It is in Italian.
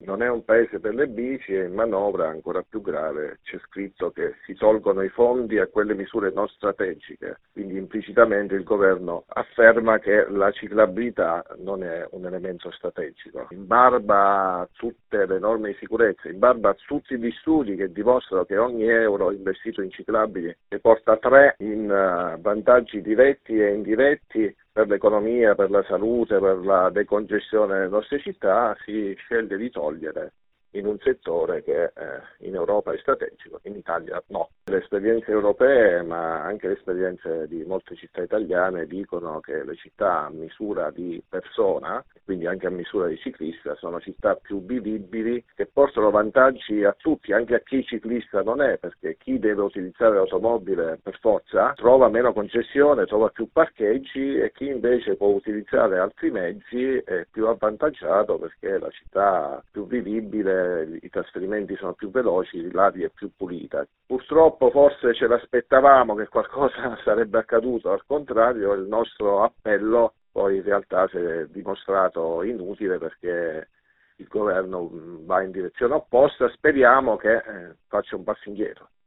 non è un paese per le bici e in manovra ancora più grave c'è scritto che si tolgono i fondi a quelle misure non strategiche, quindi implicitamente il governo afferma che la ciclabilità non è un elemento strategico, in barba a tutte le norme di sicurezza, in barba a tutti gli studi che dimostrano che ogni euro investito in ciclabili ne porta 3 in vantaggi diretti e indiretti per l'economia, per la salute, per la decongestione delle nostre città, si sceglie di togliere in un settore che in Europa è strategico, in Italia no. Le esperienze europee, ma anche le esperienze di molte città italiane dicono che le città a misura di persona, quindi anche a misura di ciclista, sono città più vivibili che portano vantaggi a tutti, anche a chi ciclista non è, perché chi deve utilizzare l'automobile per forza trova meno congestione, trova più parcheggi e chi invece può utilizzare altri mezzi è più avvantaggiato perché la città è più vivibile, i trasferimenti sono più veloci, l'aria è più pulita. Purtroppo forse ce l'aspettavamo che qualcosa sarebbe accaduto, al contrario il nostro appello poi in realtà si è dimostrato inutile perché il governo va in direzione opposta, speriamo che faccia un passo indietro.